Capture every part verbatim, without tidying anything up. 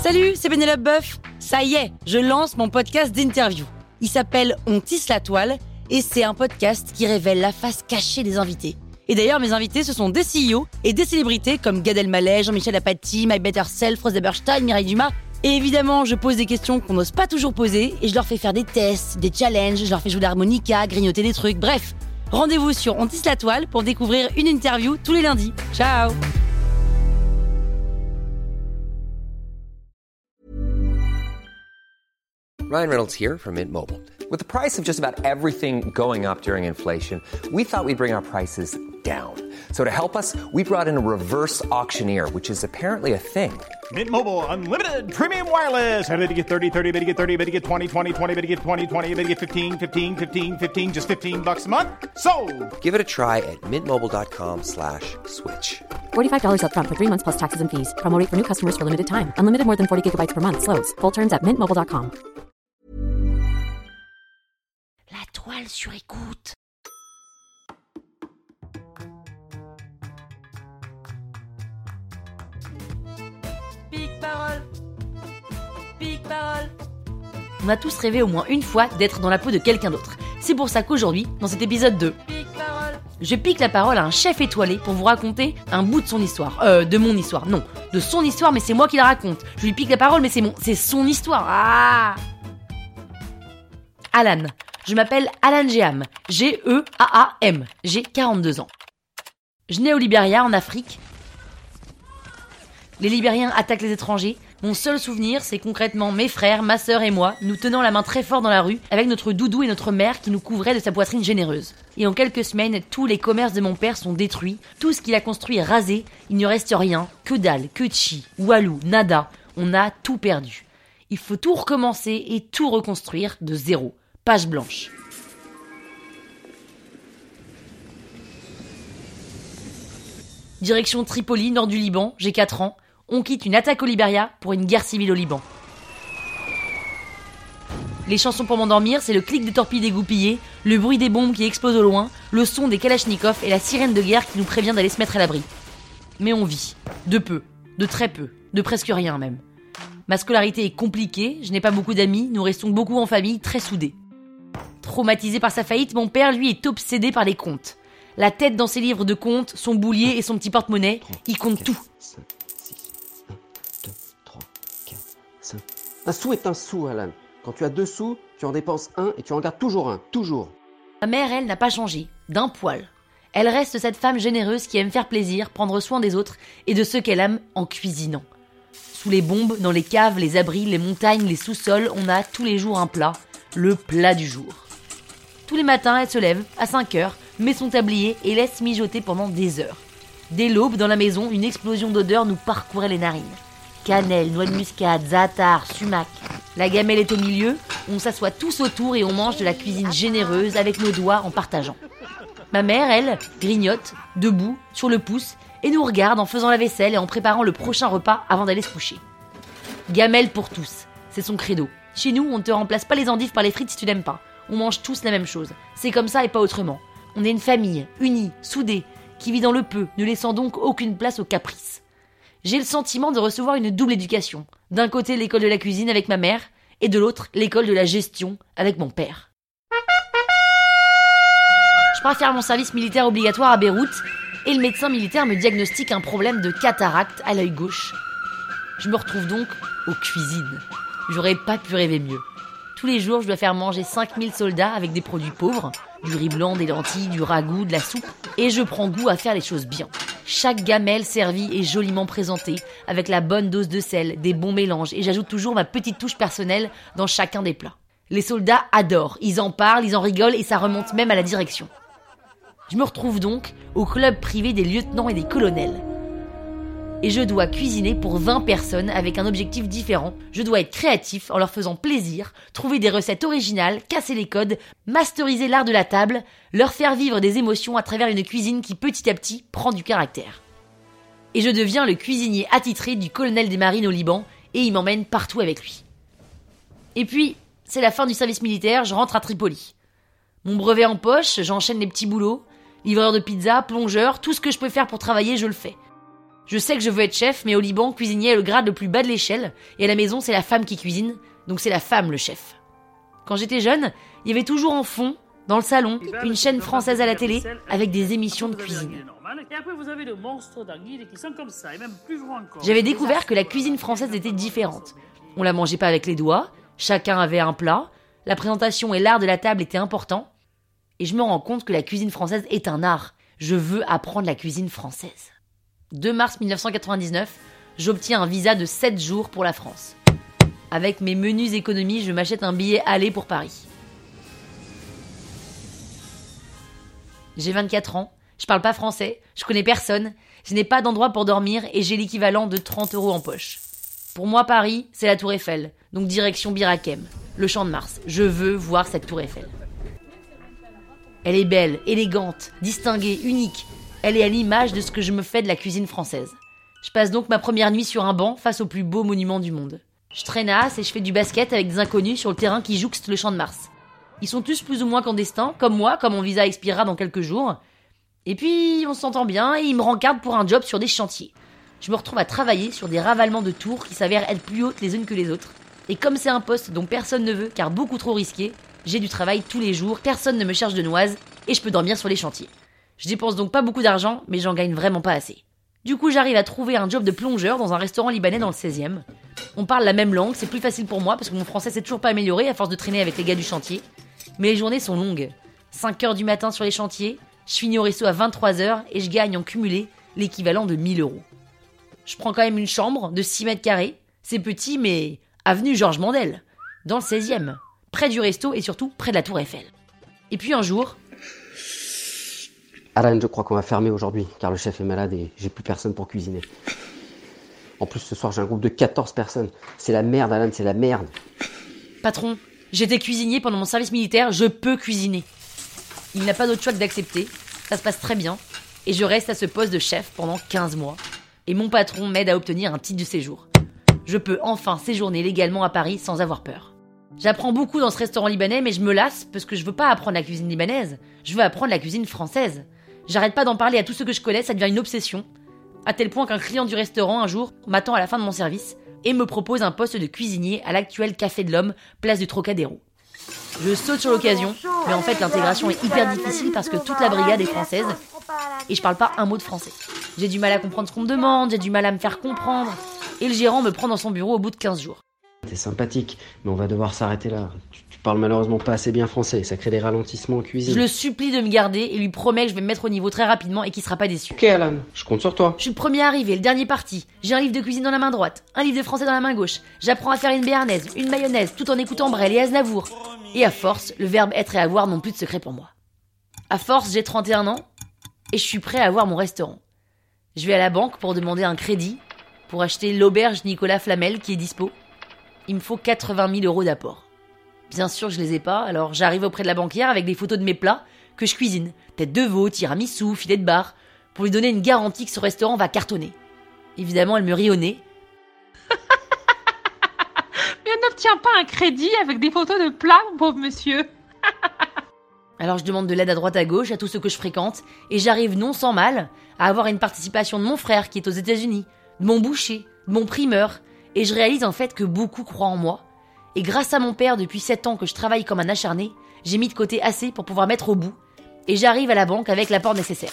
Salut, c'est Pénélope Boeuf. Ça y est, je lance mon podcast d'interview. Il s'appelle On tisse la toile et c'est un podcast qui révèle la face cachée des invités. Et d'ailleurs, mes invités, ce sont des C E O et des célébrités comme Gad Elmaleh, Jean-Michel Apathy, My Better Self, Rose Eberstein, Mireille Dumas. Et évidemment, je pose des questions qu'on n'ose pas toujours poser et je leur fais faire des tests, des challenges, je leur fais jouer l'harmonica, grignoter des trucs, bref. Rendez-vous sur On tisse la toile pour découvrir une interview tous les lundis. Ciao! Ryan Reynolds here from Mint Mobile. With the price of just about everything going up during inflation, we thought we'd bring our prices down. So to help us, we brought in a reverse auctioneer, which is apparently a thing. Mint Mobile Unlimited Premium Wireless. How to get thirty, thirty, how to get thirty, how to get twenty, twenty, twenty, how to get twenty, twenty, how to get fifteen, fifteen, fifteen, fifteen, just fifteen bucks a month? Sold! Give it a try at mintmobile.com slash switch. forty-five dollars up front for three months plus taxes and fees. Promo rate for new customers for limited time. Unlimited more than forty gigabytes per month. Slows full terms at mint mobile dot com. La toile sur écoute. Pique parole. Pique parole. On a tous rêvé au moins une fois d'être dans la peau de quelqu'un d'autre. C'est pour ça qu'aujourd'hui, dans cet épisode de Pique parole, je pique la parole à un chef étoilé pour vous raconter un bout de son histoire. Euh, de mon histoire, non. De son histoire, mais c'est moi qui la raconte. Je lui pique la parole, mais c'est mon, c'est son histoire. Ah Alan. Je m'appelle Alan Geham, G E A A M, j'ai quarante-deux ans. Je nais au Libéria, en Afrique. Les Libériens attaquent les étrangers. Mon seul souvenir, c'est concrètement mes frères, ma sœur et moi, nous tenant la main très fort dans la rue, avec notre doudou et notre mère qui nous couvraient de sa poitrine généreuse. Et en quelques semaines, tous les commerces de mon père sont détruits, tout ce qu'il a construit est rasé, il ne reste rien, que dalle, que chi, walou, nada, on a tout perdu. Il faut tout recommencer et tout reconstruire de zéro. Page blanche. Direction Tripoli, nord du Liban, j'ai quatre ans. On quitte une attaque au Libéria pour une guerre civile au Liban. Les chansons pour m'endormir, c'est le clic des torpilles dégoupillées, le bruit des bombes qui explosent au loin, le son des kalachnikovs et la sirène de guerre qui nous prévient d'aller se mettre à l'abri. Mais on vit. De peu. De très peu. De presque rien même. Ma scolarité est compliquée, je n'ai pas beaucoup d'amis, nous restons beaucoup en famille, très soudés. Traumatisé par sa faillite, mon père, lui, est obsédé par les comptes. La tête dans ses livres de comptes, son boulier et son petit porte-monnaie, il compte tout. cinq, six, un, deux, trois, quatre, cinq. Un sou est un sou, Alan. Quand tu as deux sous, tu en dépenses un et tu en gardes toujours un, toujours. Ma mère, elle, n'a pas changé, d'un poil. Elle reste cette femme généreuse qui aime faire plaisir, prendre soin des autres et de ceux qu'elle aime en cuisinant. Sous les bombes, dans les caves, les abris, les montagnes, les sous-sols, on a tous les jours un plat, le plat du jour. Tous les matins, elle se lève, à cinq heures, met son tablier et laisse mijoter pendant des heures. Dès l'aube, dans la maison, une explosion d'odeurs nous parcourait les narines. Cannelle, noix de muscade, za'atar, sumac. La gamelle est au milieu, on s'assoit tous autour et on mange de la cuisine généreuse avec nos doigts en partageant. Ma mère, elle, grignote, debout, sur le pouce, et nous regarde en faisant la vaisselle et en préparant le prochain repas avant d'aller se coucher. Gamelle pour tous, c'est son credo. Chez nous, on ne te remplace pas les endives par les frites si tu n'aimes pas. On mange tous la même chose. C'est comme ça et pas autrement. On est une famille, unie, soudée, qui vit dans le peu, ne laissant donc aucune place au caprice. J'ai le sentiment de recevoir une double éducation. D'un côté, l'école de la cuisine avec ma mère, et de l'autre, l'école de la gestion avec mon père. Je pars faire mon service militaire obligatoire à Beyrouth, et le médecin militaire me diagnostique un problème de cataracte à l'œil gauche. Je me retrouve donc aux cuisines. J'aurais pas pu rêver mieux. Tous les jours, je dois faire manger cinq mille soldats avec des produits pauvres, du riz blanc, des lentilles, du ragoût, de la soupe, et je prends goût à faire les choses bien. Chaque gamelle servie est joliment présentée, avec la bonne dose de sel, des bons mélanges, et j'ajoute toujours ma petite touche personnelle dans chacun des plats. Les soldats adorent, ils en parlent, ils en rigolent, et ça remonte même à la direction. Je me retrouve donc au club privé des lieutenants et des colonels. Et je dois cuisiner pour vingt personnes avec un objectif différent. Je dois être créatif en leur faisant plaisir, trouver des recettes originales, casser les codes, masteriser l'art de la table, leur faire vivre des émotions à travers une cuisine qui petit à petit prend du caractère. Et je deviens le cuisinier attitré du colonel des marines au Liban et il m'emmène partout avec lui. Et puis, c'est la fin du service militaire, je rentre à Tripoli. Mon brevet en poche, j'enchaîne les petits boulots, livreur de pizza, plongeur, tout ce que je peux faire pour travailler, je le fais. Je sais que je veux être chef, mais au Liban, cuisinier est le grade le plus bas de l'échelle, et à la maison, c'est la femme qui cuisine, donc c'est la femme le chef. Quand j'étais jeune, il y avait toujours en fond, dans le salon, une chaîne française à la télé, avec des émissions de cuisine. J'avais découvert que la cuisine française était différente. On la mangeait pas avec les doigts, chacun avait un plat, la présentation et l'art de la table étaient importants, et je me rends compte que la cuisine française est un art. Je veux apprendre la cuisine française. deux mars mille neuf cent quatre-vingt-dix-neuf, j'obtiens un visa de sept jours pour la France. Avec mes menues économies, je m'achète un billet aller pour Paris. J'ai vingt-quatre ans, je parle pas français, je connais personne, je n'ai pas d'endroit pour dormir et j'ai l'équivalent de trente euros en poche. Pour moi, Paris, c'est la Tour Eiffel, donc direction Bir Hakeim, le Champ de Mars. Je veux voir cette Tour Eiffel. Elle est belle, élégante, distinguée, unique. Elle est à l'image de ce que je me fais de la cuisine française. Je passe donc ma première nuit sur un banc face au plus beau monument du monde. Je traînasse et je fais du basket avec des inconnus sur le terrain qui jouxte le Champ de Mars. Ils sont tous plus ou moins clandestins, comme moi, comme mon visa expirera dans quelques jours. Et puis, on s'entend bien et ils me rencardent pour un job sur des chantiers. Je me retrouve à travailler sur des ravalements de tours qui s'avèrent être plus hautes les unes que les autres. Et comme c'est un poste dont personne ne veut, car beaucoup trop risqué, j'ai du travail tous les jours, personne ne me cherche de noises et je peux dormir sur les chantiers. Je dépense donc pas beaucoup d'argent, mais j'en gagne vraiment pas assez. Du coup, j'arrive à trouver un job de plongeur dans un restaurant libanais dans le seizième. On parle la même langue, c'est plus facile pour moi parce que mon français s'est toujours pas amélioré à force de traîner avec les gars du chantier. Mais les journées sont longues. cinq heures du matin sur les chantiers, je finis au resto à vingt-trois heures et je gagne en cumulé l'équivalent de mille euros. Je prends quand même une chambre de six mètres carrés, c'est petit mais avenue Georges Mandel, dans le seizième, près du resto et surtout près de la Tour Eiffel. Et puis un jour... Alan, je crois qu'on va fermer aujourd'hui, car le chef est malade et j'ai plus personne pour cuisiner. En plus, ce soir, j'ai un groupe de quatorze personnes. C'est la merde, Alan, c'est la merde. Patron, j'étais cuisinier pendant mon service militaire, je peux cuisiner. Il n'a pas d'autre choix que d'accepter, ça se passe très bien, et je reste à ce poste de chef pendant quinze mois. Et mon patron m'aide à obtenir un titre de séjour. Je peux enfin séjourner légalement à Paris sans avoir peur. J'apprends beaucoup dans ce restaurant libanais, mais je me lasse parce que je veux pas apprendre la cuisine libanaise, je veux apprendre la cuisine française. J'arrête pas d'en parler à tous ceux que je connais, ça devient une obsession. À tel point qu'un client du restaurant, un jour, m'attend à la fin de mon service et me propose un poste de cuisinier à l'actuel Café de l'Homme, place du Trocadéro. Je saute sur l'occasion, mais en fait l'intégration est hyper difficile parce que toute la brigade est française et je parle pas un mot de français. J'ai du mal à comprendre ce qu'on me demande, j'ai du mal à me faire comprendre et le gérant me prend dans son bureau au bout de quinze jours. T'es sympathique, mais on va devoir s'arrêter là. Tu, tu parles malheureusement pas assez bien français, ça crée des ralentissements en cuisine. Je le supplie de me garder et lui promets que je vais me mettre au niveau très rapidement et qu'il sera pas déçu. Ok Alan, je compte sur toi. Je suis le premier arrivé, le dernier parti. J'ai un livre de cuisine dans la main droite, un livre de français dans la main gauche. J'apprends à faire une béarnaise, une mayonnaise, tout en écoutant Brel et Aznavour. Et à force, le verbe être et avoir n'ont plus de secret pour moi. À force, j'ai trente et un ans et je suis prêt à avoir mon restaurant. Je vais à la banque pour demander un crédit pour acheter l'auberge Nicolas Flamel qui est dispo. Il me faut quatre-vingt mille euros d'apport. Bien sûr, je les ai pas, alors j'arrive auprès de la banquière avec des photos de mes plats que je cuisine. Tête de veau, tiramisu, filet de bar, pour lui donner une garantie que ce restaurant va cartonner. Évidemment, elle me rit au nez. Mais on n'obtient pas un crédit avec des photos de plats, mon pauvre monsieur. Alors je demande de l'aide à droite à gauche à tous ceux que je fréquente, et j'arrive non sans mal à avoir une participation de mon frère qui est aux États-Unis, de mon boucher, de mon primeur, et je réalise en fait que beaucoup croient en moi. Et grâce à mon père, depuis sept ans que je travaille comme un acharné, j'ai mis de côté assez pour pouvoir mettre au bout. Et j'arrive à la banque avec l'apport nécessaire.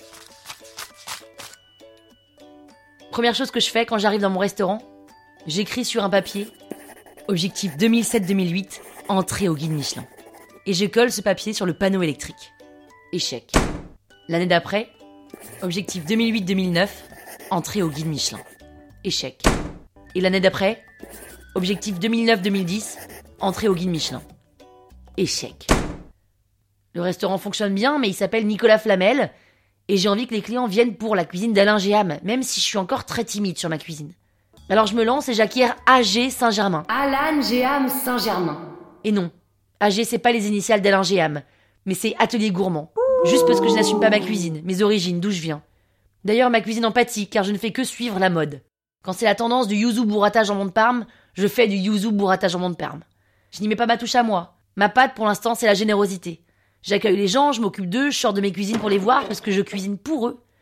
Première chose que je fais quand j'arrive dans mon restaurant, j'écris sur un papier « Objectif deux mille sept deux mille huit, entrée au guide Michelin ». Et je colle ce papier sur le panneau électrique. Échec. L'année d'après, objectif deux mille huit deux mille neuf, entrée au guide Michelin. Échec. Et l'année d'après, objectif deux mille neuf deux mille dix, entrée au guide Michelin. Échec. Le restaurant fonctionne bien, mais il s'appelle Nicolas Flamel, et j'ai envie que les clients viennent pour la cuisine d'Alain Géham, même si je suis encore très timide sur ma cuisine. Alors je me lance et j'acquiers A G Saint-Germain. Alan Géham Saint-Germain. Et non, A G c'est pas les initiales d'Alain Géham, mais c'est Atelier Gourmand. Juste parce que je n'assume pas ma cuisine, mes origines, d'où je viens. D'ailleurs, ma cuisine en pâtit, car je ne fais que suivre la mode. Quand c'est la tendance du yuzu burrata jambon de Parme, je fais du yuzu burrata jambon de Parme. Je n'y mets pas ma touche à moi. Ma patte, pour l'instant, c'est la générosité. J'accueille les gens, je m'occupe d'eux, je sors de mes cuisines pour les voir parce que je cuisine pour eux.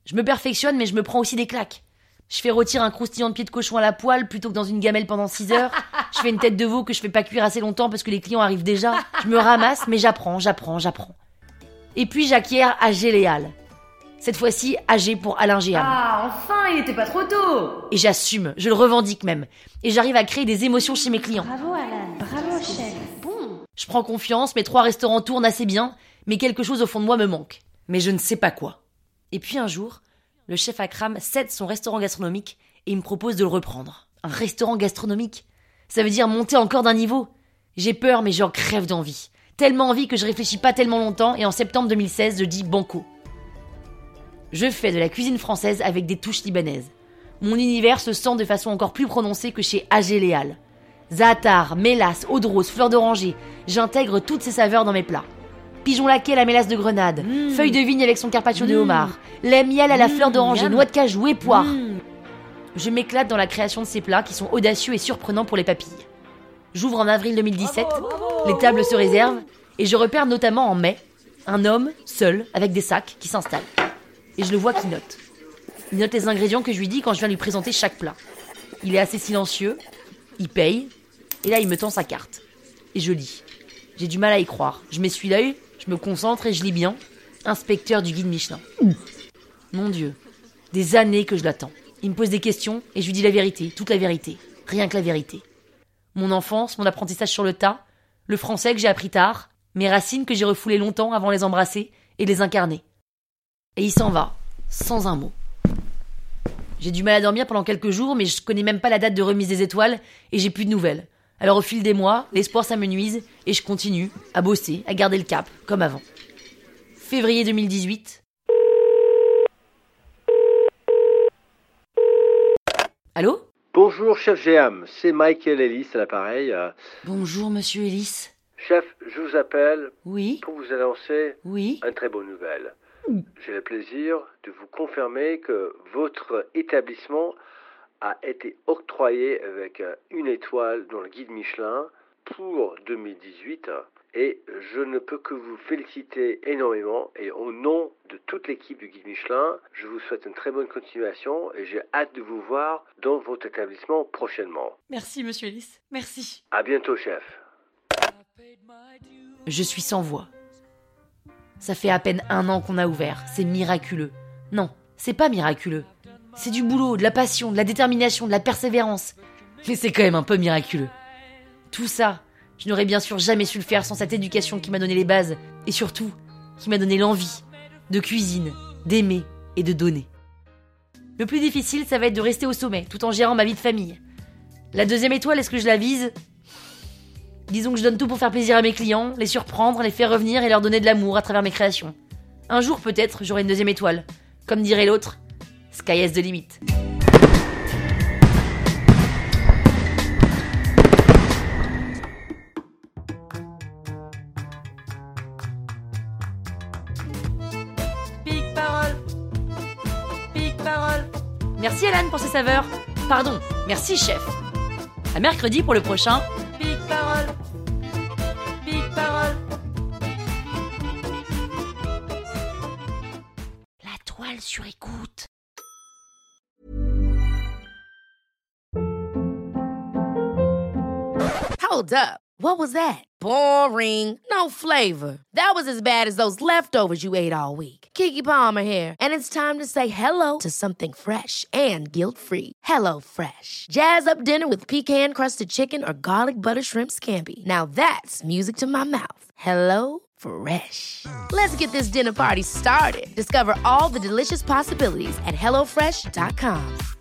Je me perfectionne, mais je me prends aussi des claques. Je fais rôtir un croustillant de pied de cochon à la poêle plutôt que dans une gamelle pendant six heures. Je fais une tête de veau que je fais pas cuire assez longtemps parce que les clients arrivent déjà. Je me ramasse, mais j'apprends, j'apprends, j'apprends. Et puis j'acquiers A G Léal. Cette fois-ci, A G pour Alain Géam. Ah, enfin, il était pas trop tôt. Et j'assume, je le revendique même. Et j'arrive à créer des émotions chez mes clients. Bravo Alan, bravo chef. Bon. Je prends confiance, mes trois restaurants tournent assez bien, mais quelque chose au fond de moi me manque. Mais je ne sais pas quoi. Et puis un jour, le chef Akram cède son restaurant gastronomique et il me propose de le reprendre. Un restaurant gastronomique ? Ça veut dire monter encore d'un niveau. J'ai peur, mais j'en crève d'envie. Tellement envie que je réfléchis pas tellement longtemps et en septembre deux mille seize, je dis banco. Je fais de la cuisine française avec des touches libanaises. Mon univers se sent de façon encore plus prononcée que chez A G Léal. Za'atar, mélasse, eau de rose, fleur d'oranger. J'intègre toutes ces saveurs dans mes plats. Pigeon laqué à la mélasse de grenade, mmh. feuille de vigne avec son carpaccio mmh. de homard, lait miel à la mmh. fleur d'oranger, noix de cajou et poire. Mmh. Je m'éclate dans la création de ces plats qui sont audacieux et surprenants pour les papilles. J'ouvre en avril deux mille dix-sept, bravo, bravo. Les tables se réservent et je repère notamment en mai un homme seul avec des sacs qui s'installe. Et je le vois qui note. Il note les ingrédients que je lui dis quand je viens lui présenter chaque plat. Il est assez silencieux, il paye, et là il me tend sa carte. Et je lis. J'ai du mal à y croire. Je m'essuie l'œil, je me concentre et je lis bien. Inspecteur du guide Michelin. Mmh. Mon Dieu, des années que je l'attends. Il me pose des questions et je lui dis la vérité, toute la vérité. Rien que la vérité. Mon enfance, mon apprentissage sur le tas, le français que j'ai appris tard, mes racines que j'ai refoulées longtemps avant de les embrasser et les incarner. Et il s'en va, sans un mot. J'ai du mal à dormir pendant quelques jours, mais je connais même pas la date de remise des étoiles et j'ai plus de nouvelles. Alors au fil des mois, l'espoir s'amenuise et je continue à bosser, à garder le cap, comme avant. Février deux mille dix-huit. Allô ? Bonjour chef Géam, c'est Michael Ellis à l'appareil. Bonjour monsieur Ellis. Chef, je vous appelle oui. pour vous annoncer oui. une très bonne nouvelle. J'ai le plaisir de vous confirmer que votre établissement a été octroyé avec une étoile dans le guide Michelin pour deux mille dix-huit et je ne peux que vous féliciter énormément et au nom de toute l'équipe du guide Michelin, je vous souhaite une très bonne continuation et j'ai hâte de vous voir dans votre établissement prochainement. Merci monsieur Ellis, merci. À bientôt chef. Je suis sans voix. Ça fait à peine un an qu'on a ouvert, c'est miraculeux. Non, c'est pas miraculeux. C'est du boulot, de la passion, de la détermination, de la persévérance. Mais c'est quand même un peu miraculeux. Tout ça, je n'aurais bien sûr jamais su le faire sans cette éducation qui m'a donné les bases, et surtout, qui m'a donné l'envie de cuisine, d'aimer et de donner. Le plus difficile, ça va être de rester au sommet, tout en gérant ma vie de famille. La deuxième étoile, est-ce que je la vise ? Disons que je donne tout pour faire plaisir à mes clients, les surprendre, les faire revenir et leur donner de l'amour à travers mes créations. Un jour, peut-être, j'aurai une deuxième étoile. Comme dirait l'autre, sky is the limit. Pique parole. Pique parole. Merci Alan pour ces saveurs. Pardon, merci chef. À mercredi pour le prochain Pique parole. Pique parole. La toile sur écoute. Hold up. What was that? Boring. No flavor. That was as bad as those leftovers you ate all week. Keke Palmer here, and it's time to say hello to something fresh and guilt-free. Hello Fresh. Jazz up dinner with pecan-crusted chicken or garlic butter shrimp scampi. Now that's music to my mouth. Hello Fresh. Let's get this dinner party started. Discover all the delicious possibilities at hello fresh dot com.